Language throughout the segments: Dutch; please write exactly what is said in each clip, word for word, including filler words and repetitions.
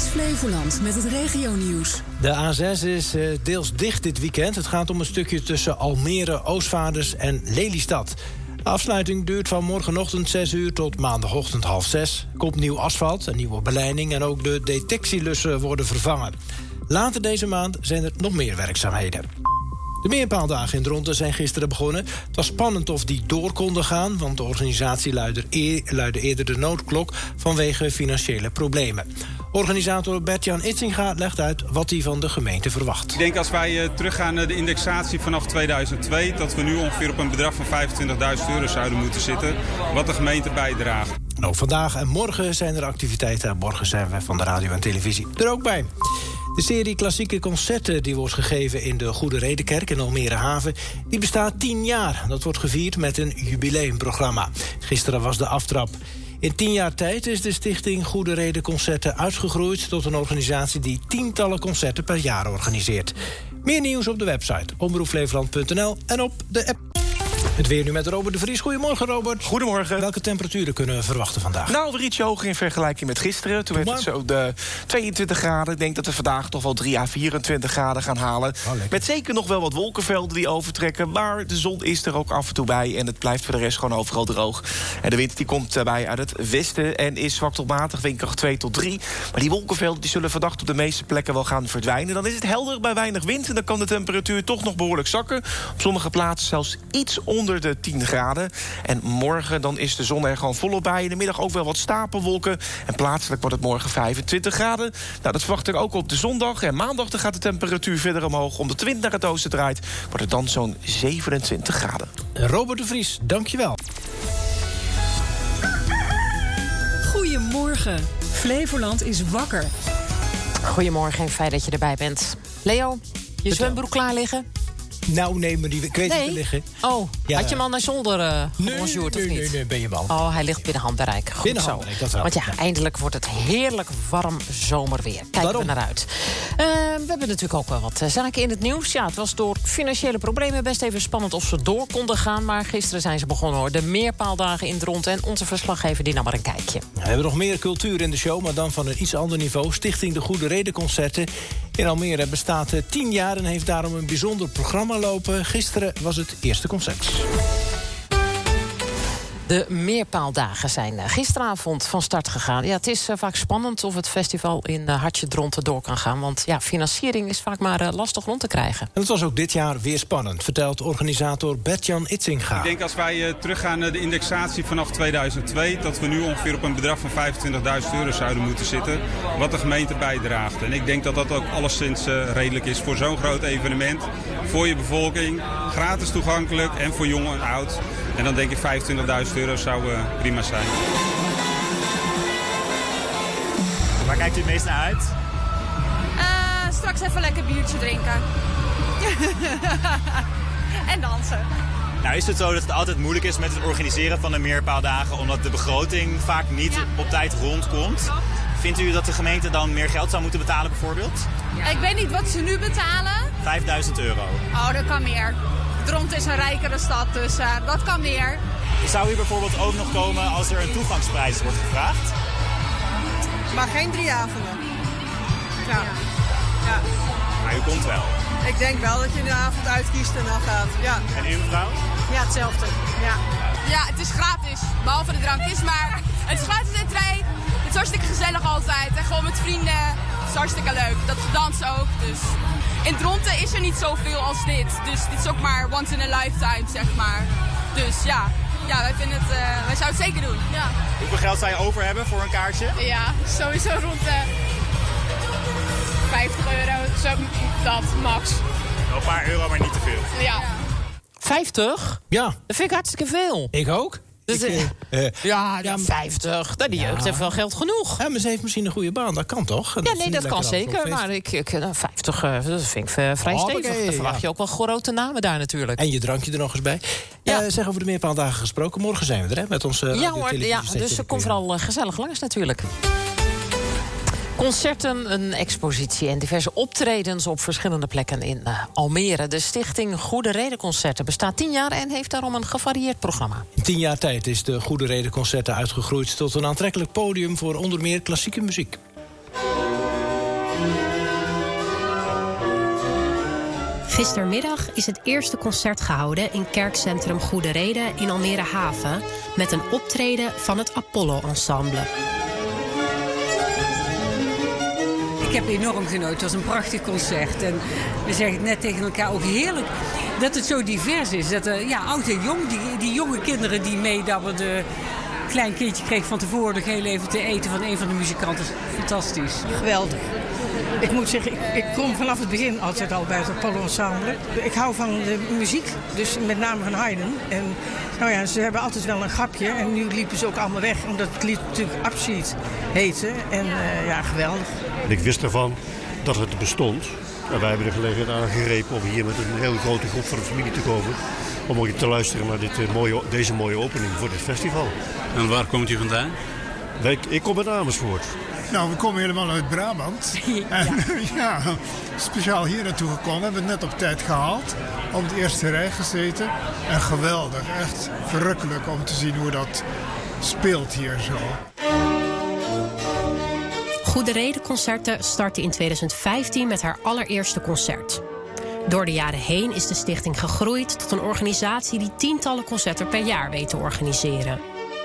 Flevoland met het regionieuws. De A zes is uh, deels dicht dit weekend. Het gaat om een stukje tussen Almere, Oostvaarders en Lelystad. De afsluiting duurt van morgenochtend zes uur tot maandagochtend half zes. Er komt nieuw asfalt, een nieuwe beleiding en ook de detectielussen worden vervangen. Later deze maand zijn er nog meer werkzaamheden. De meerpaaldagen in Dronten zijn gisteren begonnen. Het was spannend of die door konden gaan, want de organisatie luidde, eer, luidde eerder de noodklok vanwege financiële problemen. Organisator Bert-Jan Itzinga legt uit wat hij van de gemeente verwacht. Ik denk als wij uh, teruggaan naar de indexatie vanaf tweeduizend twee... dat we nu ongeveer op een bedrag van vijfentwintigduizend euro zouden moeten zitten, wat de gemeente bijdraagt. Nou, vandaag en morgen zijn er activiteiten. Morgen zijn we van de radio en televisie er ook bij. De serie klassieke concerten die wordt gegeven in de Goede Redenkerk in Almere Haven, die bestaat tien jaar. Dat wordt gevierd met een jubileumprogramma. Gisteren was de aftrap. In tien jaar tijd is de stichting Goede Reden Concerten uitgegroeid tot een organisatie die tientallen concerten per jaar organiseert. Meer nieuws op de website omroep flevoland punt n l en op de app. Het weer nu met Robert de Vries. Goedemorgen, Robert. Goedemorgen. Welke temperaturen kunnen we verwachten vandaag? Nou, weer ietsje hoger in vergelijking met gisteren. Toen werd het zo de tweeëntwintig graden. Ik denk dat we vandaag toch wel drie à vierentwintig graden gaan halen. Oh, met zeker nog wel wat wolkenvelden die overtrekken. Maar de zon is er ook af en toe bij. En het blijft voor de rest gewoon overal droog. En de wind die komt daarbij uit het westen en is zwak tot matig, windkracht twee tot drie. Maar die wolkenvelden die zullen vannacht op de meeste plekken wel gaan verdwijnen. Dan is het helder bij weinig wind. En dan kan de temperatuur toch nog behoorlijk zakken. Op sommige plaatsen zelfs iets onder de tien graden. En morgen dan is de zon er gewoon volop bij. In de middag ook wel wat stapelwolken. En plaatselijk wordt het morgen vijfentwintig graden. Nou, dat verwacht ik ook op de zondag. En maandag dan gaat de temperatuur verder omhoog. Omdat de wind naar het oosten draait, wordt het dan zo'n zevenentwintig graden. Robert de Vries, dankjewel. Goedemorgen. Flevoland is wakker. Goedemorgen en fijn dat je erbij bent. Leo, je zwembroek klaar liggen? Nou, nee, maar die, ik weet nee. niet te liggen. Oh, ja. Had je hem al naar zolder uh, nee, gebonjourd, nee, of niet? Nee, nee, ben je wel. Oh, hij ligt binnen handbereik. Goed binnen zo. handbereik, dat wel. Want ja, ja, eindelijk wordt het heerlijk warm zomerweer. Kijken Daarom. we naar uit. Uh, we hebben natuurlijk ook wel wat zaken in het nieuws. Ja, het was door financiële problemen best even spannend of ze door konden gaan. Maar gisteren zijn ze begonnen, hoor. De meerpaaldagen in Dronten. En onze verslaggever die nam maar een kijkje. We hebben nog meer cultuur in de show, maar dan van een iets ander niveau. Stichting De Goede Reden Concerten in Almere bestaat tien jaar en heeft daarom een bijzonder programma lopen. Gisteren was het eerste concert. De meerpaaldagen zijn gisteravond van start gegaan. Ja, het is uh, vaak spannend of het festival in uh, Hartje Dronten door kan gaan. Want ja, financiering is vaak maar uh, lastig rond te krijgen. En het was ook dit jaar weer spannend, vertelt organisator Bert-Jan Itzinga. Ik denk als wij uh, teruggaan naar de indexatie vanaf tweeduizend twee... dat we nu ongeveer op een bedrag van vijfentwintigduizend euro zouden moeten zitten, wat de gemeente bijdraagt. En ik denk dat dat ook alleszins uh, redelijk is voor zo'n groot evenement. Voor je bevolking, gratis toegankelijk en voor jong en oud. En dan denk ik vijfentwintigduizend euro zou uh, prima zijn. Waar kijkt u het meest naar uit? Uh, straks even lekker biertje drinken. En dansen. Nou is het zo dat het altijd moeilijk is met het organiseren van de meerpaaldagen, omdat de begroting vaak niet ja. op tijd rondkomt. Vindt u dat de gemeente dan meer geld zou moeten betalen bijvoorbeeld? Ja. Ik weet niet wat ze nu betalen. vijfduizend euro. Oh, dat kan meer. Dronten is een rijkere stad, dus uh, dat kan meer. Zou u bijvoorbeeld ook nog komen als er een toegangsprijs wordt gevraagd? Maar geen drie avonden. Ja. Ja. Maar u komt wel? Ik denk wel dat je de avond uitkiest en dan gaat. Ja. En u mevrouw? Ja, hetzelfde. Ja. Ja, het is gratis. Behalve de drankjes, maar het is gratis entree. Het is hartstikke gezellig altijd. En gewoon met vrienden. Het is hartstikke leuk. Dat ze dansen ook, dus... In Dronten is er niet zoveel als dit. Dus dit is ook maar once in a lifetime, zeg maar. Dus ja, ja wij, vinden het, uh, wij zouden het zeker doen. Ja. Hoeveel geld zou je over hebben voor een kaartje? Ja, sowieso rond de vijftig euro, zo, dat max. Wel een paar euro, maar niet te veel. Ja. vijftig? Ja. Dat vind ik hartstikke veel. Ik ook. Dus, ik, uh, uh, ja, ja, vijftig. Nou, die jeugd ja. heeft wel geld genoeg. Ja, maar ze heeft misschien een goede baan. Dat kan toch? Ja, nee, dat kan zeker. Maar ik, ik, vijftig, uh, dat vind ik uh, vrij oh, stevig. Okay, dan verwacht ja. je ook wel grote namen daar natuurlijk. En je drankje er nog eens bij. Ja. Uh, zeg over de meerpaaldagen gesproken. Morgen zijn we er, hè? Met onze ja, hoor, ja, dus kom vooral uh, gezellig langs natuurlijk. Concerten, een expositie en diverse optredens op verschillende plekken in uh, Almere. De stichting Goede Reden Concerten bestaat tien jaar en heeft daarom een gevarieerd programma. In tien jaar tijd is de Goede Reden Concerten uitgegroeid tot een aantrekkelijk podium voor onder meer klassieke muziek. Gistermiddag is het eerste concert gehouden in kerkcentrum Goede Reden in Almere Haven met een optreden van het Apollo Ensemble. Ik heb enorm genoten. Het was een prachtig concert. En we zeggen net tegen elkaar ook heerlijk dat het zo divers is. Dat er, ja, oud en jong, die, die jonge kinderen die meedabberden. Een klein kindje kreeg van tevoren nog heel even te eten van een van de muzikanten. Fantastisch. Geweldig. Ik moet zeggen, ik, ik kom vanaf het begin altijd al bij het Apollo Ensemble. Ik hou van de muziek, dus met name van Haydn. En nou ja, ze hebben altijd wel een grapje. En nu liepen ze ook allemaal weg, omdat het lied natuurlijk Abschied heette. En uh, ja, geweldig. En ik wist ervan dat het bestond. En wij hebben de gelegenheid aangegrepen om hier met een hele grote groep van de familie te komen. Om ook te luisteren naar dit, uh, mooie, deze mooie opening voor dit festival. En waar komt u vandaan? Ik, ik kom uit Amersfoort. Nou, we komen helemaal uit Brabant. Ja. En ja, speciaal hier naartoe gekomen. We hebben het net op tijd gehaald. Op de eerste rij gezeten. En geweldig. Echt verrukkelijk om te zien hoe dat speelt hier zo. Goede Reden Concerten startte in tweeduizend vijftien met haar allereerste concert. Door de jaren heen is de stichting gegroeid tot een organisatie die tientallen concerten per jaar weet te organiseren.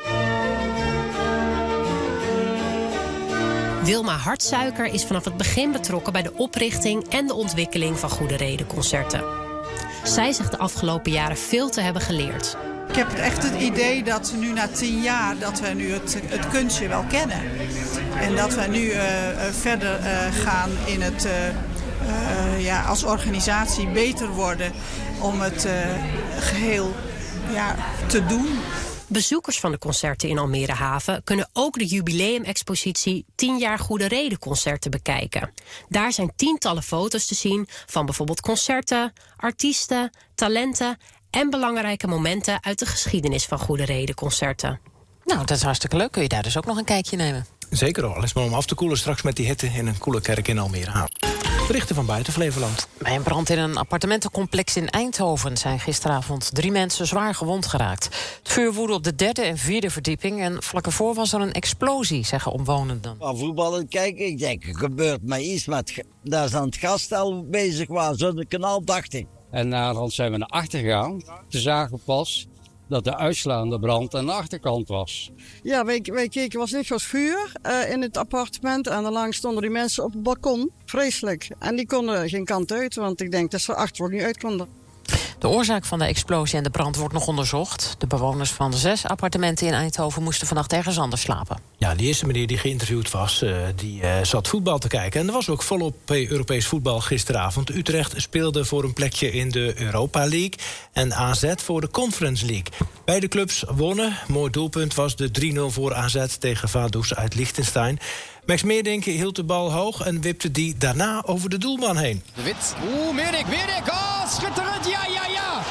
Wilma Hartsuiker is vanaf het begin betrokken bij de oprichting en de ontwikkeling van Goede Reden Concerten. Zij zegt de afgelopen jaren veel te hebben geleerd. Ik heb echt het idee dat nu na tien jaar dat we nu het, het kunstje wel kennen. En dat we nu uh, verder uh, gaan in het uh, uh, ja, als organisatie beter worden om het uh, geheel ja, te doen. Bezoekers van de concerten in Almere Haven kunnen ook de jubileumexpositie tien jaar Goede Reden Concerten bekijken. Daar zijn tientallen foto's te zien van bijvoorbeeld concerten, artiesten, talenten en belangrijke momenten uit de geschiedenis van Goede Reden Concerten. Nou, dat is hartstikke leuk. Kun je daar dus ook nog een kijkje nemen? Zeker al. Is maar om af te koelen straks met die hitte in een koele kerk in Almere Haven. Berichten van buiten Flevoland. Bij een brand in een appartementencomplex in Eindhoven zijn gisteravond drie mensen zwaar gewond geraakt. Het vuur woedde op de derde en vierde verdieping en vlak ervoor was er een explosie, zeggen omwonenden. Van voetballen kijken, ik denk, er gebeurt mij iets, maar daar is aan het gasstel bezig was, zo'n kanaal, dacht ik. En naderhand zijn we naar achter gegaan. Ze zagen pas dat de uitslaande brand aan de achterkant was. Ja, wij, wij keken, was niks als vuur uh, in het appartement. En daarlangs stonden die mensen op het balkon. Vreselijk. En die konden geen kant uit, want ik denk dat ze achter niet uit konden. De oorzaak van de explosie en de brand wordt nog onderzocht. De bewoners van zes appartementen in Eindhoven moesten vannacht ergens anders slapen. Ja, die eerste meneer die geïnterviewd was, uh, die uh, zat voetbal te kijken. En er was ook volop Europees voetbal gisteravond. Utrecht speelde voor een plekje in de Europa League en A Z voor de Conference League. Beide clubs wonnen. Mooi doelpunt was de drie nul voor A Z tegen Vaduz uit Liechtenstein. Max Meerdink hield de bal hoog en wipte die daarna over de doelman heen. De Wit. Oeh, Meerdink, Meerdink. Oh, schitterend. Ja, ja, ja.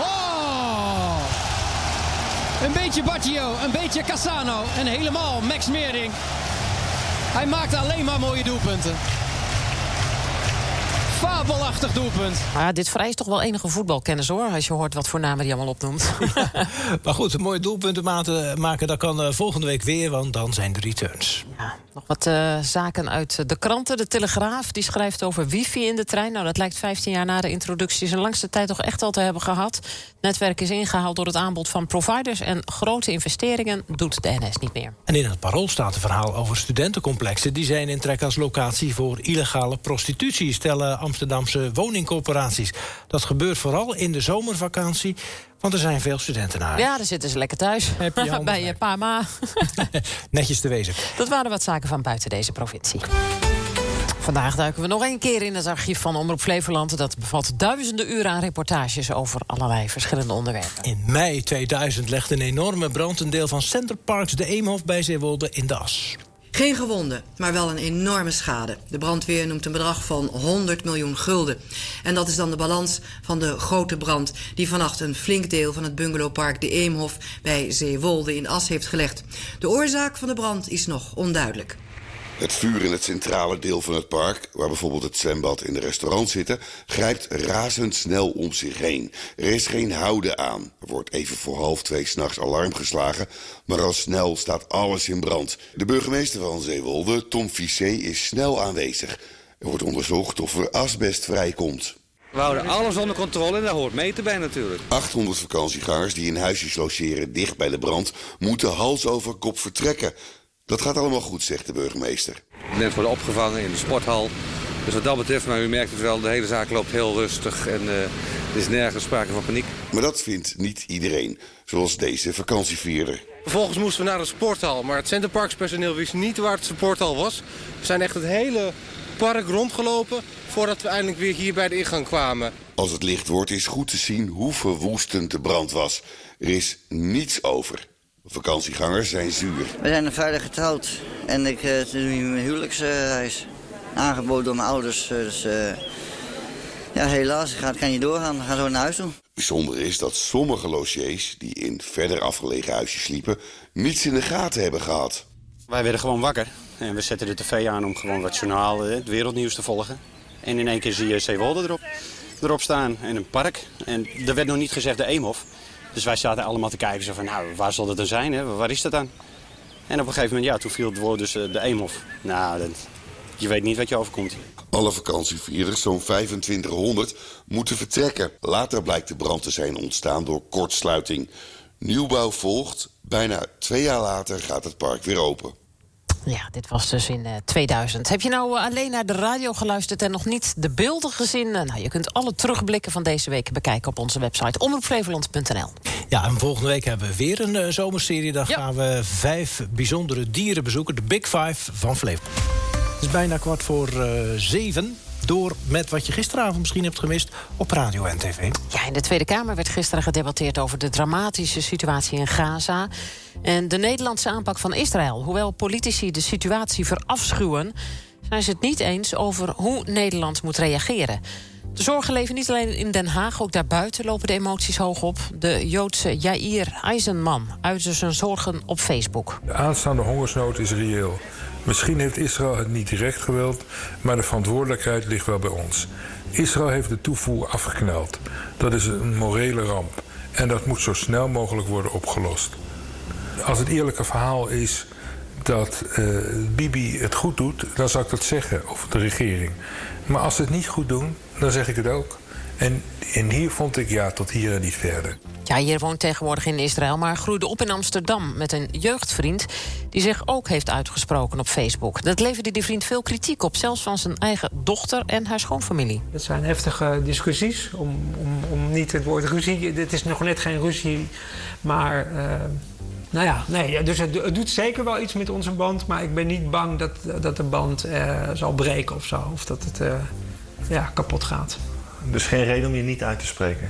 Oh. Een beetje Baggio, een beetje Cassano en helemaal Max Meerdink. Hij maakte alleen maar mooie doelpunten. Fabelachtig doelpunt. Maar dit vereist toch wel enige voetbalkennis, hoor, als je hoort wat voor namen die allemaal opnoemt. Ja, maar goed, mooie doelpunten maken, dat kan uh, volgende week weer, want dan zijn de returns. Ja, nog wat uh, zaken uit de kranten. De Telegraaf die schrijft over wifi in de trein. Nou, dat lijkt vijftien jaar na de introductie zijn langste tijd toch echt al te hebben gehad. Het netwerk is ingehaald door het aanbod van providers en grote investeringen doet de N S niet meer. En in het Parool staat een verhaal over studentencomplexen. Die zijn in trek als locatie voor illegale prostitutie, stellen Amsterdamse woningcorporaties. Dat gebeurt vooral in de zomervakantie, want er zijn veel studenten naar. Ja, daar zitten ze lekker thuis. Bij je pa ma. Netjes te wezen. Dat waren wat zaken van buiten deze provincie. Vandaag duiken we nog een keer in het archief van Omroep Flevoland. Dat bevat duizenden uren aan reportages over allerlei verschillende onderwerpen. In mei tweeduizend legde een enorme brand een deel van Center Parks de Eemhof bij Zeewolde in de as. Geen gewonden, maar wel een enorme schade. De brandweer noemt een bedrag van honderd miljoen gulden. En dat is dan de balans van de grote brand die vannacht een flink deel van het bungalowpark de Eemhof bij Zeewolde in as heeft gelegd. De oorzaak van de brand is nog onduidelijk. Het vuur in het centrale deel van het park, waar bijvoorbeeld het zwembad en de restaurants zitten, grijpt razendsnel om zich heen. Er is geen houden aan. Er wordt even voor half twee 's nachts alarm geslagen, maar al snel staat alles in brand. De burgemeester van Zeewolde, Tom Ficé, is snel aanwezig. Er wordt onderzocht of er asbest vrijkomt. We houden alles onder controle en daar hoort meten bij natuurlijk. achthonderd vakantiegangers die in huisjes logeren dicht bij de brand moeten hals over kop vertrekken. Dat gaat allemaal goed, zegt de burgemeester. Mensen worden opgevangen in de sporthal. Dus wat dat betreft, maar u merkt het wel, de hele zaak loopt heel rustig en uh, er is nergens sprake van paniek. Maar dat vindt niet iedereen, zoals deze vakantievierder. Vervolgens moesten we naar een sporthal, maar het Centerparks-personeel wist niet waar het sporthal was. We zijn echt het hele park rondgelopen voordat we eindelijk weer hier bij de ingang kwamen. Als het licht wordt is goed te zien hoe verwoestend de brand was. Er is niets over. Vakantiegangers zijn zuur. We zijn een veilig getrouwd en ik uh, doe nu mijn huwelijksreis. Aangeboden door mijn ouders. Dus uh, ja, helaas, ik ga, kan niet doorgaan. We gaan zo naar huis toe. Bijzonder is dat sommige logiers die in verder afgelegen huisjes sliepen niets in de gaten hebben gehad. Wij werden gewoon wakker en we zetten de tv aan om gewoon wat journaal, het wereldnieuws te volgen. En in één keer zie je Zeewolde erop, erop staan en een park. En er werd nog niet gezegd de Eemhof. Dus wij zaten allemaal te kijken zo van, nou, waar zal dat dan zijn? Hè? Waar is dat dan? En op een gegeven moment, ja, toen viel het woord dus uh, de Eemhof. Nou, dat, je weet niet wat je overkomt. Alle vakantievierders, zo'n vijfentwintighonderd, moeten vertrekken. Later blijkt de brand te zijn ontstaan door kortsluiting. Nieuwbouw volgt. Bijna twee jaar later gaat het park weer open. Ja, dit was dus in uh, tweeduizend. Heb je nou uh, alleen naar de radio geluisterd en nog niet de beelden gezien? Uh, nou, je kunt alle terugblikken van deze week bekijken op onze website omroep flevoland punt n l. Ja, en volgende week hebben we weer een uh, zomerserie. Dan ja. gaan we vijf bijzondere dieren bezoeken. De Big Five van Flevoland. Het is bijna kwart voor uh, zeven. Door met wat je gisteravond misschien hebt gemist op radio en tv. Ja, in de Tweede Kamer werd gisteren gedebatteerd over de dramatische situatie in Gaza en de Nederlandse aanpak van Israël. Hoewel politici de situatie verafschuwen, zijn ze het niet eens over hoe Nederland moet reageren. De zorgen leven niet alleen in Den Haag, ook daarbuiten lopen de emoties hoog op. De Joodse Yair Eisenman uitte zijn zorgen op Facebook. De aanstaande hongersnood is reëel. Misschien heeft Israël het niet direct gewild, maar de verantwoordelijkheid ligt wel bij ons. Israël heeft de toevoer afgekneld. Dat is een morele ramp. En dat moet zo snel mogelijk worden opgelost. Als het eerlijke verhaal is dat uh, Bibi het goed doet, dan zou ik dat zeggen over de regering. Maar als ze het niet goed doen, dan zeg ik het ook. En, en hier vond ik ja, tot hier en niet verder. Ja, hier woont tegenwoordig in Israël, maar groeide op in Amsterdam met een jeugdvriend die zich ook heeft uitgesproken op Facebook. Dat leverde die vriend veel kritiek op, zelfs van zijn eigen dochter en haar schoonfamilie. Het zijn heftige discussies, om, om, om niet het woord ruzie. Het is nog net geen ruzie, maar uh, nou ja, nee, dus het, het doet zeker wel iets met onze band, maar ik ben niet bang dat, dat de band uh, zal breken of zo, of dat het uh, ja, kapot gaat. Dus geen reden om je niet uit te spreken?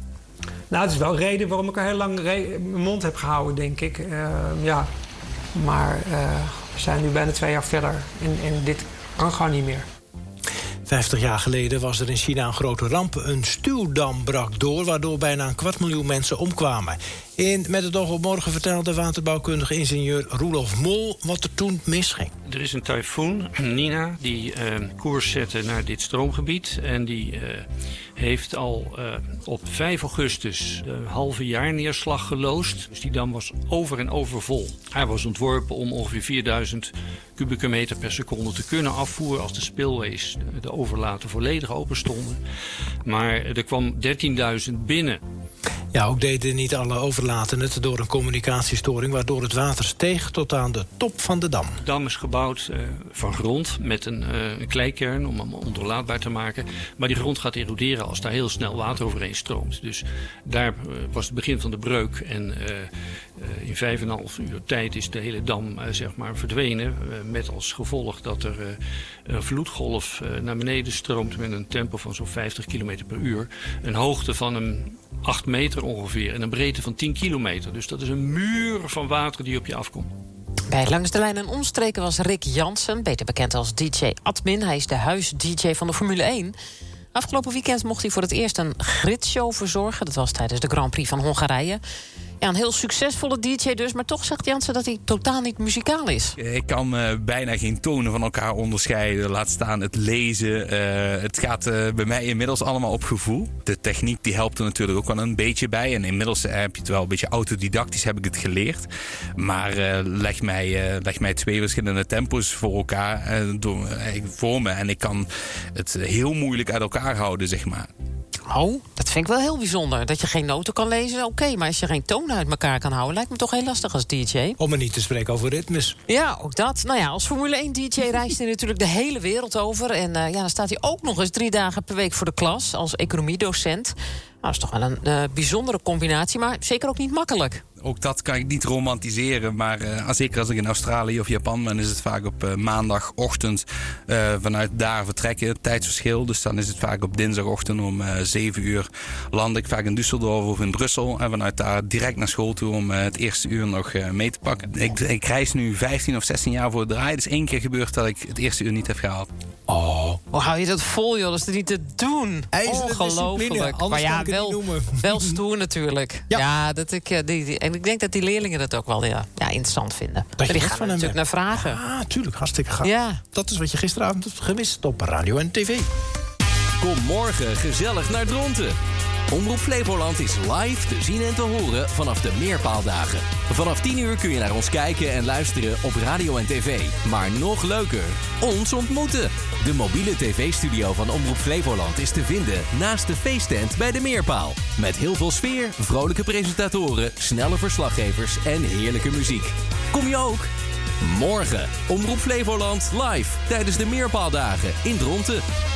Nou, het is wel reden waarom ik er heel lang mijn mond heb gehouden, denk ik. Uh, ja, maar uh, we zijn nu bijna twee jaar verder en, en dit kan gewoon niet meer. Vijftig jaar geleden was er in China een grote ramp. Een stuwdam brak door, waardoor bijna een kwart miljoen mensen omkwamen. In Met het oog op morgen vertelde waterbouwkundige ingenieur Roelof Mol wat er toen misging. Er is een tyfoon, Nina, die uh, koers zette naar dit stroomgebied. En die uh, heeft al uh, op vijf augustus de halve jaar neerslag geloosd. Dus die dam was over en over vol. Hij was ontworpen om ongeveer vierduizend kubieke meter per seconde te kunnen afvoeren als de spilways, de, de overlaten, volledig open stonden. Maar er kwam dertienduizend binnen. Ja, ook deden niet alle overlaten het door een communicatiestoring, waardoor het water steeg tot aan de top van de dam. De dam is gebouwd uh, van grond met een, uh, een kleikern om hem ondoorlaatbaar te maken. Maar die grond gaat eroderen als daar heel snel water overheen stroomt. Dus daar uh, was het begin van de breuk. En uh, uh, in vijf en een half uur tijd is de hele dam uh, zeg maar verdwenen. Uh, met als gevolg dat er uh, een vloedgolf uh, naar beneden stroomt met een tempo van zo'n vijftig kilometer per uur. Een hoogte van een acht meter ongeveer en een breedte van tien kilometer. Dus dat is een muur van water die op je afkomt. Bij Langs de Lijn en Omstreken was Rick Jansen, beter bekend als D J Admin. Hij is de huis-D J van de Formule één. Afgelopen weekend mocht hij voor het eerst een gridshow verzorgen. Dat was tijdens de Grand Prix van Hongarije. Ja, een heel succesvolle D J dus, maar toch zegt Jansen dat hij totaal niet muzikaal is. Ik kan uh, bijna geen tonen van elkaar onderscheiden. Laat staan het lezen. Uh, het gaat uh, bij mij inmiddels allemaal op gevoel. De techniek die helpt er natuurlijk ook wel een beetje bij. En inmiddels uh, heb je het wel een beetje autodidactisch heb ik het geleerd. Maar uh, leg, mij, uh, leg mij twee verschillende tempo's voor elkaar uh, door, uh, voor me. En ik kan het heel moeilijk uit elkaar houden, zeg maar. Oh, dat vind ik wel heel bijzonder. Dat je geen noten kan lezen, oké. Okay, maar als je geen tonen uit elkaar kan houden, lijkt me toch heel lastig als D J. Om er niet te spreken over ritmes. Ja, ook dat. Nou ja, als Formule één D J reist hij natuurlijk de hele wereld over. En uh, ja, dan staat hij ook nog eens drie dagen per week voor de klas als economiedocent. Nou, dat is toch wel een uh, bijzondere combinatie, maar zeker ook niet makkelijk. Ook dat kan ik niet romantiseren, maar uh, zeker als ik in Australië of Japan ben, is het vaak op uh, maandagochtend uh, vanuit daar vertrekken, het tijdsverschil. Dus dan is het vaak op dinsdagochtend om uh, zeven uur land ik vaak in Düsseldorf of in Brussel. En vanuit daar direct naar school toe om uh, het eerste uur nog uh, mee te pakken. Ik, ik reis nu vijftien of zestien jaar voor het draaien. Het is één keer gebeurd dat ik het eerste uur niet heb gehaald. Oh, hoe hou je dat vol, joh? Dat is er niet te doen. Ongelooflijk. Maar ja, wel, wel stoer natuurlijk. Ja, ja dat ik, die, die, en ik denk dat die leerlingen dat ook wel ja, ja, interessant vinden. Dat je die van gaan er natuurlijk naar vragen. Ah, tuurlijk, hartstikke gaaf. Ja. Dat is wat je gisteravond hebt gemist op radio en tv. Kom morgen gezellig naar Dronten. Omroep Flevoland is live te zien en te horen vanaf de Meerpaaldagen. Vanaf tien uur kun je naar ons kijken en luisteren op radio en tv. Maar nog leuker, ons ontmoeten. De mobiele tv-studio van Omroep Flevoland is te vinden naast de feesttent bij de Meerpaal. Met heel veel sfeer, vrolijke presentatoren, snelle verslaggevers en heerlijke muziek. Kom je ook? Morgen, Omroep Flevoland live tijdens de Meerpaaldagen in Dronten.